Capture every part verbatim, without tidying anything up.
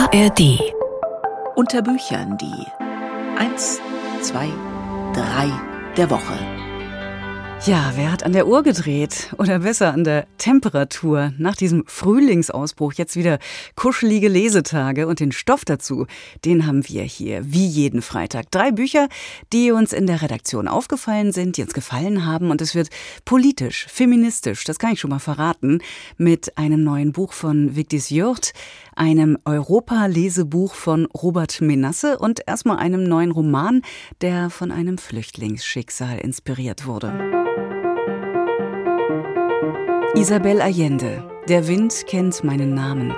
A R D. Unter Büchern die eins, zwei, drei der Woche. Ja, wer hat an der Uhr gedreht? Oder besser an der Temperatur? Nach diesem Frühlingsausbruch jetzt wieder kuschelige Lesetage und den Stoff dazu, den haben wir hier, wie jeden Freitag. Drei Bücher, die uns in der Redaktion aufgefallen sind, die uns gefallen haben. Und es wird politisch, feministisch, das kann ich schon mal verraten, mit einem neuen Buch von Vigdis Hjorth, einem Europa-Lesebuch von Robert Menasse und erstmal einem neuen Roman, der von einem Flüchtlingsschicksal inspiriert wurde. Isabel Allende, der Wind kennt meinen Namen.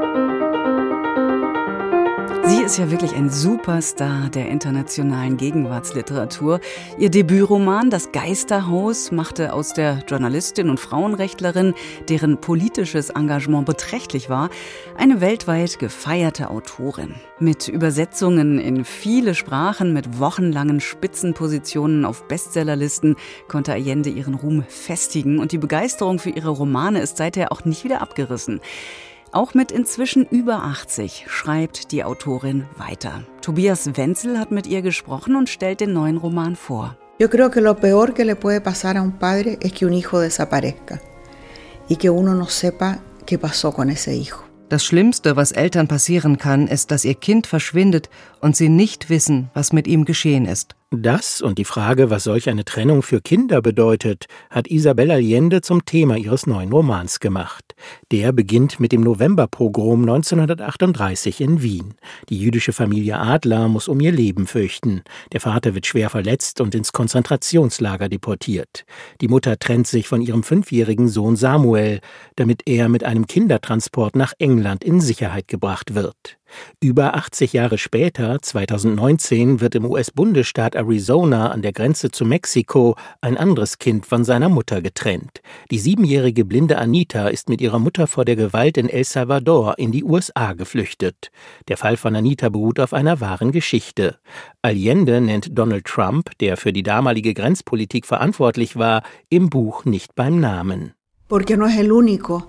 Sie ist ja wirklich ein Superstar der internationalen Gegenwartsliteratur. Ihr Debütroman »Das Geisterhaus« machte aus der Journalistin und Frauenrechtlerin, deren politisches Engagement beträchtlich war, eine weltweit gefeierte Autorin. Mit Übersetzungen in viele Sprachen, mit wochenlangen Spitzenpositionen auf Bestsellerlisten konnte Allende ihren Ruhm festigen und die Begeisterung für ihre Romane ist seither auch nicht wieder abgerissen. Auch mit inzwischen über achtzig schreibt die Autorin weiter. Tobias Wenzel hat mit ihr gesprochen und stellt den neuen Roman vor. Yo creo que lo peor que le puede pasar a un padre es que un hijo desaparezca y que uno no sepa qué pasó con ese hijo. Das Schlimmste, was Eltern passieren kann, ist, dass ihr Kind verschwindet und sie nicht wissen, was mit ihm geschehen ist. Das und die Frage, was solch eine Trennung für Kinder bedeutet, hat Isabel Allende zum Thema ihres neuen Romans gemacht. Der beginnt mit dem Novemberpogrom neunzehnhundertachtunddreißig in Wien. Die jüdische Familie Adler muss um ihr Leben fürchten. Der Vater wird schwer verletzt und ins Konzentrationslager deportiert. Die Mutter trennt sich von ihrem fünfjährigen Sohn Samuel, damit er mit einem Kindertransport nach England in Sicherheit gebracht wird. Über achtzig Jahre später, zweitausendneunzehn, wird im U S-Bundesstaat Arizona an der Grenze zu Mexiko ein anderes Kind von seiner Mutter getrennt. Die siebenjährige blinde Anita ist mit ihrer Mutter vor der Gewalt in El Salvador in die U S A geflüchtet. Der Fall von Anita beruht auf einer wahren Geschichte. Allende nennt Donald Trump, der für die damalige Grenzpolitik verantwortlich war, im Buch nicht beim Namen. Porque no es el único.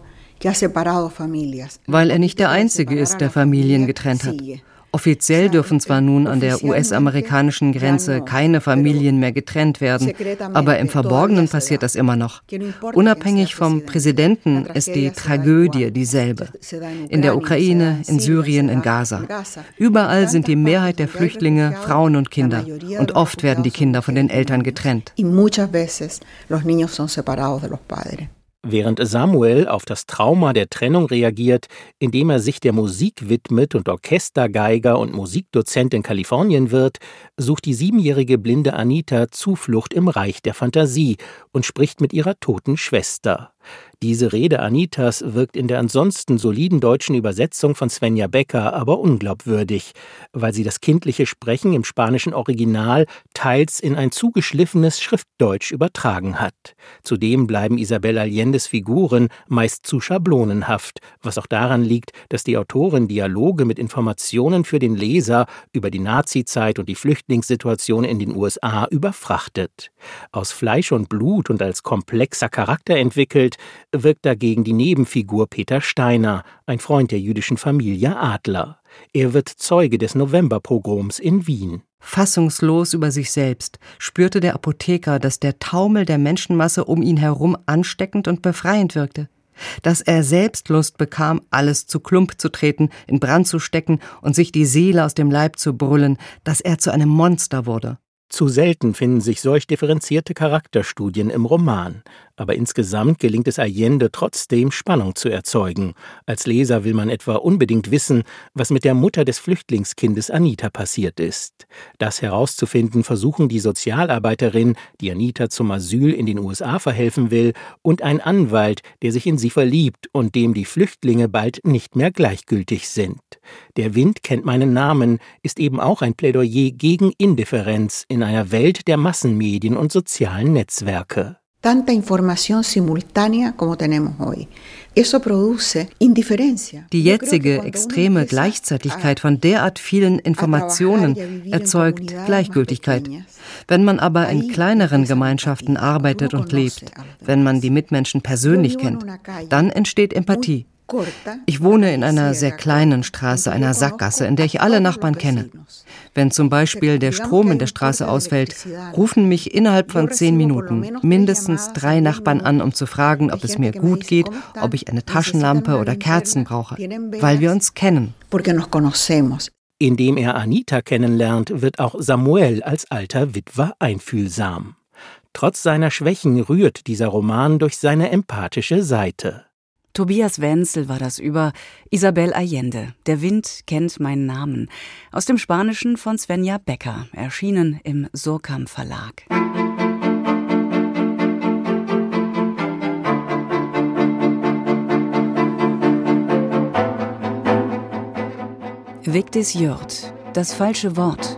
Weil er nicht der Einzige ist, der Familien getrennt hat. Offiziell dürfen zwar nun an der U S-amerikanischen Grenze keine Familien mehr getrennt werden, aber im Verborgenen passiert das immer noch. Unabhängig vom Präsidenten ist die Tragödie dieselbe. In der Ukraine, in Syrien, in Gaza. Überall sind die Mehrheit der Flüchtlinge Frauen und Kinder. Und oft werden die Kinder von den Eltern getrennt. Während Samuel auf das Trauma der Trennung reagiert, indem er sich der Musik widmet und Orchestergeiger und Musikdozent in Kalifornien wird, sucht die siebenjährige blinde Anita Zuflucht im Reich der Fantasie und spricht mit ihrer toten Schwester. Diese Rede Anitas wirkt in der ansonsten soliden deutschen Übersetzung von Svenja Becker aber unglaubwürdig, weil sie das kindliche Sprechen im spanischen Original teils in ein zugeschliffenes Schriftdeutsch übertragen hat. Zudem bleiben Isabel Allendes Figuren meist zu schablonenhaft, was auch daran liegt, dass die Autorin Dialoge mit Informationen für den Leser über die Nazizeit und die Flüchtlingssituation in den U S A überfrachtet. Aus Fleisch und Blut und als komplexer Charakter entwickelt, wirkt dagegen die Nebenfigur Peter Steiner, ein Freund der jüdischen Familie Adler. Er wird Zeuge des Novemberpogroms in Wien. Fassungslos über sich selbst spürte der Apotheker, dass der Taumel der Menschenmasse um ihn herum ansteckend und befreiend wirkte. Dass er selbst Lust bekam, alles zu Klump zu treten, in Brand zu stecken und sich die Seele aus dem Leib zu brüllen, dass er zu einem Monster wurde. Zu selten finden sich solch differenzierte Charakterstudien im Roman. Aber insgesamt gelingt es Allende trotzdem, Spannung zu erzeugen. Als Leser will man etwa unbedingt wissen, was mit der Mutter des Flüchtlingskindes Anita passiert ist. Das herauszufinden versuchen die Sozialarbeiterin, die Anita zum Asyl in den U S A verhelfen will, und ein Anwalt, der sich in sie verliebt und dem die Flüchtlinge bald nicht mehr gleichgültig sind. Der Wind kennt meinen Namen ist eben auch ein Plädoyer gegen Indifferenz in einer Welt der Massenmedien und sozialen Netzwerke. Tanta información simultánea como tenemos hoy. Eso produce indiferencia. Die jetzige extreme Gleichzeitigkeit von derart vielen Informationen erzeugt Gleichgültigkeit. Wenn man aber in kleineren Gemeinschaften arbeitet und lebt, wenn man die Mitmenschen persönlich kennt, dann entsteht Empathie. Ich wohne in einer sehr kleinen Straße, einer Sackgasse, in der ich alle Nachbarn kenne. Wenn zum Beispiel der Strom in der Straße ausfällt, rufen mich innerhalb von zehn Minuten mindestens drei Nachbarn an, um zu fragen, ob es mir gut geht, ob ich eine Taschenlampe oder Kerzen brauche, weil wir uns kennen. Indem er Anita kennenlernt, wird auch Samuel als alter Witwer einfühlsam. Trotz seiner Schwächen rührt dieser Roman durch seine empathische Seite. Tobias Wenzel war das über Isabel Allende. Der Wind kennt meinen Namen. Aus dem Spanischen von Svenja Becker, erschienen im Surkamp Verlag. Vigdis Hjorth, das falsche Wort.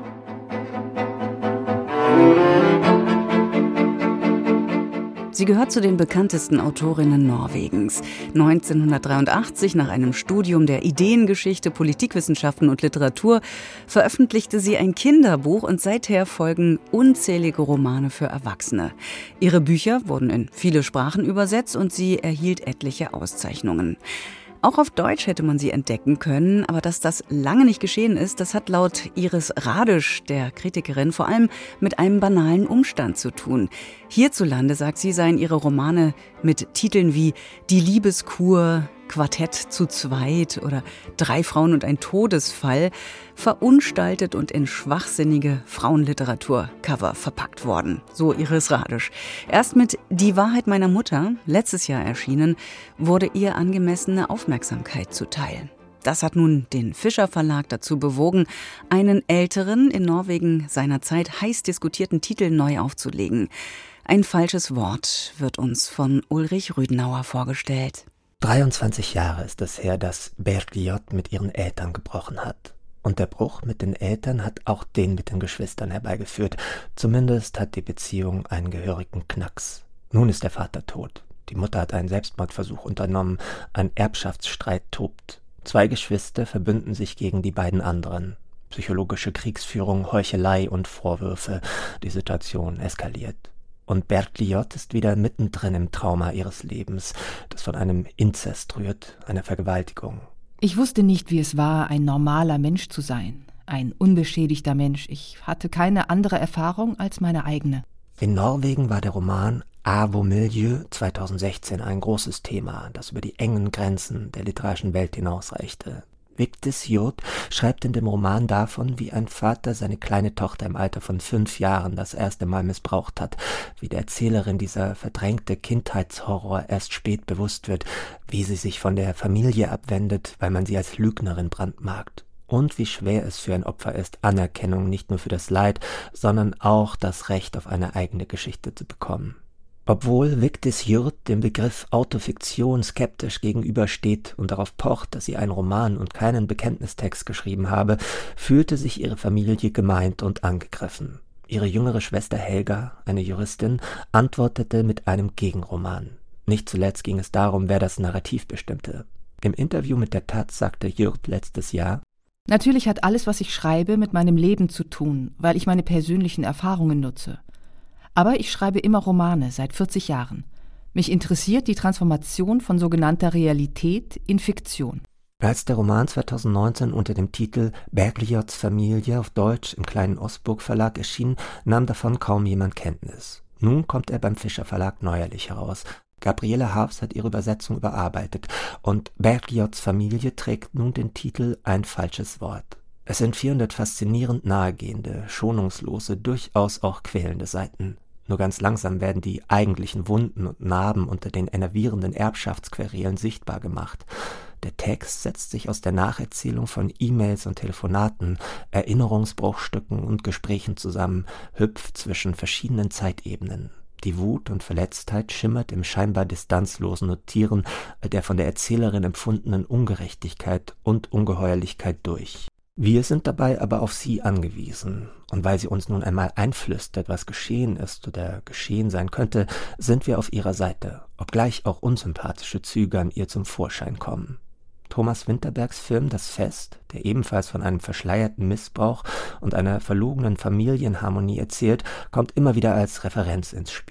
Sie gehört zu den bekanntesten Autorinnen Norwegens. neunzehnhundertdreiundachtzig, nach einem Studium der Ideengeschichte, Politikwissenschaften und Literatur, veröffentlichte sie ein Kinderbuch und seither folgen unzählige Romane für Erwachsene. Ihre Bücher wurden in viele Sprachen übersetzt und sie erhielt etliche Auszeichnungen. Auch auf Deutsch hätte man sie entdecken können, aber dass das lange nicht geschehen ist, das hat laut Iris Radisch, der Kritikerin, vor allem mit einem banalen Umstand zu tun. Hierzulande, sagt sie, seien ihre Romane mit Titeln wie Die Liebeskur, Quartett zu zweit oder Drei Frauen und ein Todesfall verunstaltet und in schwachsinnige Frauenliteratur-Cover verpackt worden. So Iris Radisch. Erst mit Die Wahrheit meiner Mutter, letztes Jahr erschienen, wurde ihr angemessene Aufmerksamkeit zuteil. Das hat nun den Fischer Verlag dazu bewogen, einen älteren, in Norwegen seinerzeit heiß diskutierten Titel neu aufzulegen. Ein falsches Wort wird uns von Ulrich Rüdenauer vorgestellt. dreiundzwanzig Jahre ist es her, dass Bergljot mit ihren Eltern gebrochen hat. Und der Bruch mit den Eltern hat auch den mit den Geschwistern herbeigeführt. Zumindest hat die Beziehung einen gehörigen Knacks. Nun ist der Vater tot. Die Mutter hat einen Selbstmordversuch unternommen. Ein Erbschaftsstreit tobt. Zwei Geschwister verbünden sich gegen die beiden anderen. Psychologische Kriegsführung, Heuchelei und Vorwürfe. Die Situation eskaliert. Und Bergljot ist wieder mittendrin im Trauma ihres Lebens, das von einem Inzest rührt, einer Vergewaltigung. Ich wusste nicht, wie es war, ein normaler Mensch zu sein, ein unbeschädigter Mensch. Ich hatte keine andere Erfahrung als meine eigene. In Norwegen war der Roman Avomilieu zweitausendsechzehn ein großes Thema, das über die engen Grenzen der literarischen Welt hinausreichte. Vigdis Hjorth schreibt in dem Roman davon, wie ein Vater seine kleine Tochter im Alter von fünf Jahren das erste Mal missbraucht hat, wie der Erzählerin dieser verdrängte Kindheitshorror erst spät bewusst wird, wie sie sich von der Familie abwendet, weil man sie als Lügnerin brandmarkt. Und wie schwer es für ein Opfer ist, Anerkennung nicht nur für das Leid, sondern auch das Recht auf eine eigene Geschichte zu bekommen. Obwohl Vigdis Hjorth dem Begriff Autofiktion skeptisch gegenübersteht und darauf pocht, dass sie einen Roman und keinen Bekenntnistext geschrieben habe, fühlte sich ihre Familie gemeint und angegriffen. Ihre jüngere Schwester Helga, eine Juristin, antwortete mit einem Gegenroman. Nicht zuletzt ging es darum, wer das Narrativ bestimmte. Im Interview mit der Taz sagte Hjorth letztes Jahr: Natürlich hat alles, was ich schreibe, mit meinem Leben zu tun, weil ich meine persönlichen Erfahrungen nutze. Aber ich schreibe immer Romane, seit vierzig Jahren. Mich interessiert die Transformation von sogenannter Realität in Fiktion. Als der Roman zweitausendneunzehn unter dem Titel Bergljots Familie auf Deutsch im kleinen Ostburg Verlag erschien, nahm davon kaum jemand Kenntnis. Nun kommt er beim Fischer Verlag neuerlich heraus. Gabriele Harfs hat ihre Übersetzung überarbeitet und Bergljots Familie trägt nun den Titel Ein falsches Wort. Es sind vierhundert faszinierend nahegehende, schonungslose, durchaus auch quälende Seiten. Nur ganz langsam werden die eigentlichen Wunden und Narben unter den enervierenden Erbschaftsquerelen sichtbar gemacht. Der Text setzt sich aus der Nacherzählung von E-Mails und Telefonaten, Erinnerungsbruchstücken und Gesprächen zusammen, hüpft zwischen verschiedenen Zeitebenen. Die Wut und Verletztheit schimmert im scheinbar distanzlosen Notieren der von der Erzählerin empfundenen Ungerechtigkeit und Ungeheuerlichkeit durch. Wir sind dabei aber auf sie angewiesen. Und weil sie uns nun einmal einflüstert, was geschehen ist oder geschehen sein könnte, sind wir auf ihrer Seite, obgleich auch unsympathische Züge an ihr zum Vorschein kommen. Thomas Winterbergs Film Das Fest, der ebenfalls von einem verschleierten Missbrauch und einer verlogenen Familienharmonie erzählt, kommt immer wieder als Referenz ins Spiel.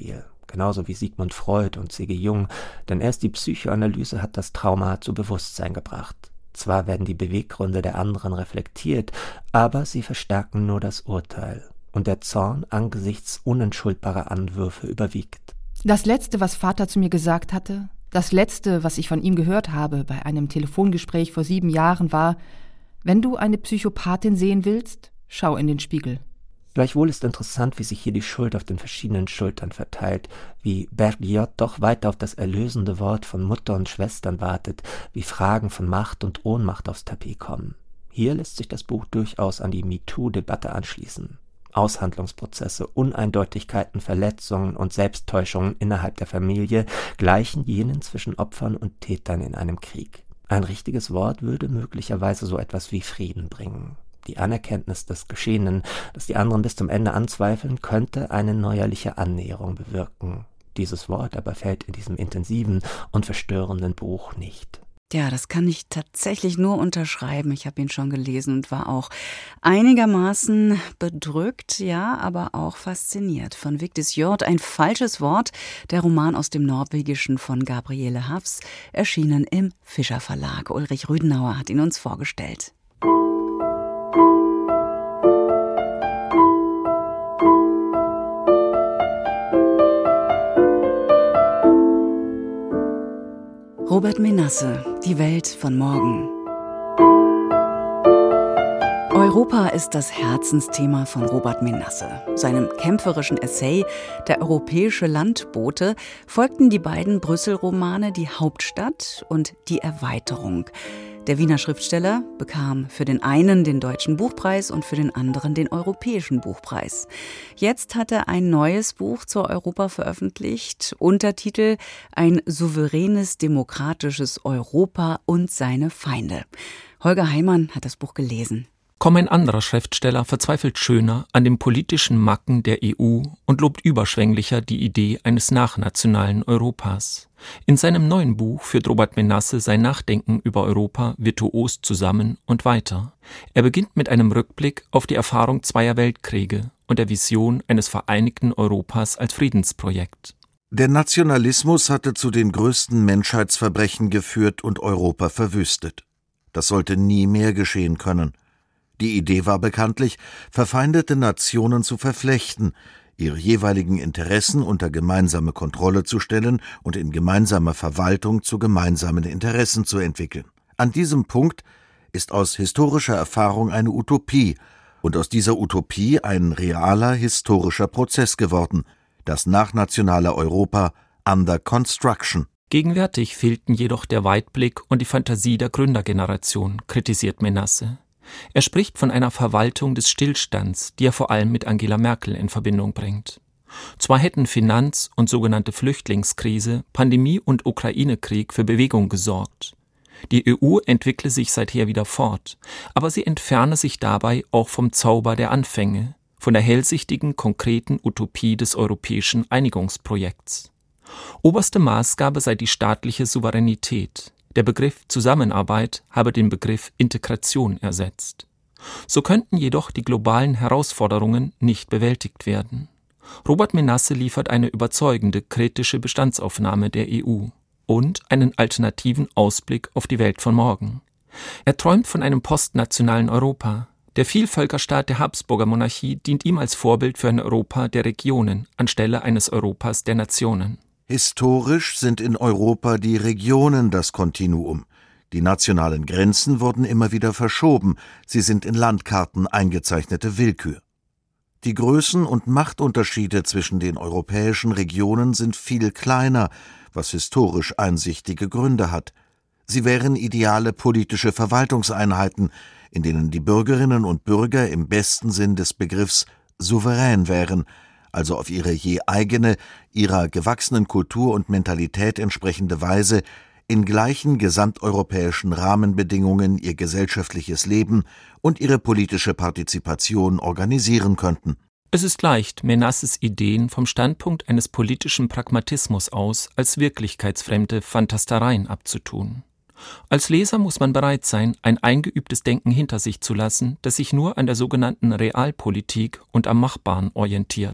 genauso wie Sigmund Freud und C G Jung, denn erst die Psychoanalyse hat das Trauma zu Bewusstsein gebracht. Zwar werden die Beweggründe der anderen reflektiert, aber sie verstärken nur das Urteil. Und der Zorn angesichts unentschuldbarer Anwürfe überwiegt. Das Letzte, was Vater zu mir gesagt hatte, das Letzte, was ich von ihm gehört habe bei einem Telefongespräch vor sieben Jahren war: Wenn du eine Psychopathin sehen willst, schau in den Spiegel. Gleichwohl ist interessant, wie sich hier die Schuld auf den verschiedenen Schultern verteilt, wie Bergljot doch weiter auf das erlösende Wort von Mutter und Schwestern wartet, wie Fragen von Macht und Ohnmacht aufs Tapet kommen. Hier lässt sich das Buch durchaus an die MeToo-Debatte anschließen. Aushandlungsprozesse, Uneindeutigkeiten, Verletzungen und Selbsttäuschungen innerhalb der Familie gleichen jenen zwischen Opfern und Tätern in einem Krieg. Ein richtiges Wort würde möglicherweise so etwas wie Frieden bringen. Die Anerkenntnis des Geschehenen, das die anderen bis zum Ende anzweifeln, könnte eine neuerliche Annäherung bewirken. Dieses Wort aber fällt in diesem intensiven und verstörenden Buch nicht. Ja, das kann ich tatsächlich nur unterschreiben. Ich habe ihn schon gelesen und war auch einigermaßen bedrückt, ja, aber auch fasziniert. Von Vigdis Hjorth, ein falsches Wort, der Roman aus dem Norwegischen von Gabriele Hafs, erschienen im Fischer Verlag. Ulrich Rüdenauer hat ihn uns vorgestellt. Robert Menasse, Die Welt von morgen. Europa ist das Herzensthema von Robert Menasse. Seinem kämpferischen Essay »Der europäische Landbote« folgten die beiden Brüssel-Romane »Die Hauptstadt« und »Die Erweiterung«. Der Wiener Schriftsteller bekam für den einen den Deutschen Buchpreis und für den anderen den Europäischen Buchpreis. Jetzt hat er ein neues Buch zur Europa veröffentlicht, Untertitel »Ein souveränes, demokratisches Europa und seine Feinde«. Holger Heimann hat das Buch gelesen. Kaum ein anderer Schriftsteller verzweifelt schöner an den politischen Macken der E U und lobt überschwänglicher die Idee eines nachnationalen Europas. In seinem neuen Buch führt Robert Menasse sein Nachdenken über Europa virtuos zusammen und weiter. Er beginnt mit einem Rückblick auf die Erfahrung zweier Weltkriege und der Vision eines vereinigten Europas als Friedensprojekt. Der Nationalismus hatte zu den größten Menschheitsverbrechen geführt und Europa verwüstet. Das sollte nie mehr geschehen können. Die Idee war bekanntlich, verfeindete Nationen zu verflechten, ihre jeweiligen Interessen unter gemeinsame Kontrolle zu stellen und in gemeinsamer Verwaltung zu gemeinsamen Interessen zu entwickeln. An diesem Punkt ist aus historischer Erfahrung eine Utopie und aus dieser Utopie ein realer historischer Prozess geworden, das nachnationale Europa under construction. Gegenwärtig fehlten jedoch der Weitblick und die Fantasie der Gründergeneration, kritisiert Menasse. Er spricht von einer Verwaltung des Stillstands, die er vor allem mit Angela Merkel in Verbindung bringt. Zwar hätten Finanz- und sogenannte Flüchtlingskrise, Pandemie und Ukraine-Krieg für Bewegung gesorgt. Die E U entwickle sich seither wieder fort, aber sie entferne sich dabei auch vom Zauber der Anfänge, von der hellsichtigen, konkreten Utopie des europäischen Einigungsprojekts. Oberste Maßgabe sei die staatliche Souveränität. Der Begriff Zusammenarbeit habe den Begriff Integration ersetzt. So könnten jedoch die globalen Herausforderungen nicht bewältigt werden. Robert Menasse liefert eine überzeugende kritische Bestandsaufnahme der E U und einen alternativen Ausblick auf die Welt von morgen. Er träumt von einem postnationalen Europa. Der Vielvölkerstaat der Habsburger Monarchie dient ihm als Vorbild für ein Europa der Regionen anstelle eines Europas der Nationen. Historisch sind in Europa die Regionen das Kontinuum. Die nationalen Grenzen wurden immer wieder verschoben, sie sind in Landkarten eingezeichnete Willkür. Die Größen- und Machtunterschiede zwischen den europäischen Regionen sind viel kleiner, was historisch einsichtige Gründe hat. Sie wären ideale politische Verwaltungseinheiten, in denen die Bürgerinnen und Bürger im besten Sinn des Begriffs souverän wären, also auf ihre je eigene, ihrer gewachsenen Kultur und Mentalität entsprechende Weise in gleichen gesamteuropäischen Rahmenbedingungen ihr gesellschaftliches Leben und ihre politische Partizipation organisieren könnten. Es ist leicht, Menasses Ideen vom Standpunkt eines politischen Pragmatismus aus als wirklichkeitsfremde Fantastereien abzutun. Als Leser muss man bereit sein, ein eingeübtes Denken hinter sich zu lassen, das sich nur an der sogenannten Realpolitik und am Machbaren orientiert.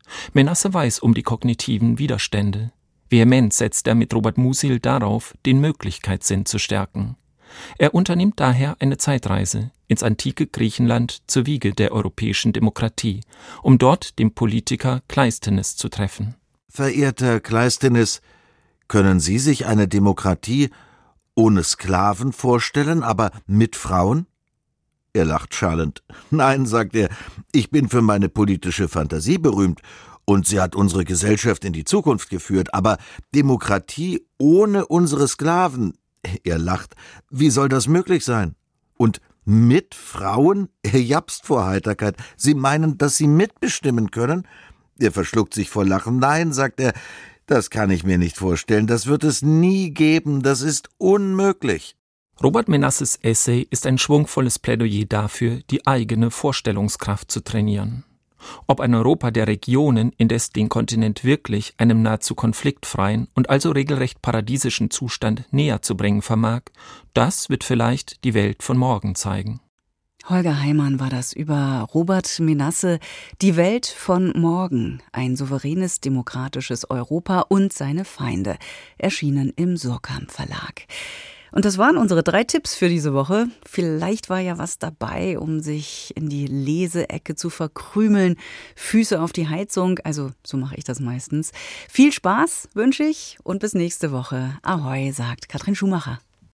Menasse weiß um die kognitiven Widerstände. Vehement setzt er mit Robert Musil darauf, den Möglichkeitssinn zu stärken. Er unternimmt daher eine Zeitreise ins antike Griechenland zur Wiege der europäischen Demokratie, um dort den Politiker Kleisthenes zu treffen. Verehrter Kleisthenes, können Sie sich eine Demokratie ohne Sklaven vorstellen, aber mit Frauen? Er lacht schallend. Nein, sagt er, ich bin für meine politische Fantasie berühmt und sie hat unsere Gesellschaft in die Zukunft geführt, aber Demokratie ohne unsere Sklaven, er lacht, wie soll das möglich sein? Und mit Frauen? Er japst vor Heiterkeit. Sie meinen, dass Sie mitbestimmen können? Er verschluckt sich vor Lachen. Nein, sagt er, das kann ich mir nicht vorstellen, das wird es nie geben, das ist unmöglich. Robert Menasses Essay ist ein schwungvolles Plädoyer dafür, die eigene Vorstellungskraft zu trainieren. Ob ein Europa der Regionen indes den Kontinent wirklich einem nahezu konfliktfreien und also regelrecht paradiesischen Zustand näher zu bringen vermag, das wird vielleicht die Welt von morgen zeigen. Holger Heimann war das über Robert Menasse, Die Welt von morgen, ein souveränes, demokratisches Europa und seine Feinde, erschienen im Surkamp Verlag. Und das waren unsere drei Tipps für diese Woche. Vielleicht war ja was dabei, um sich in die Leseecke zu verkrümeln. Füße auf die Heizung, also so mache ich das meistens. Viel Spaß wünsche ich und bis nächste Woche. Ahoi, sagt Katrin Schumacher.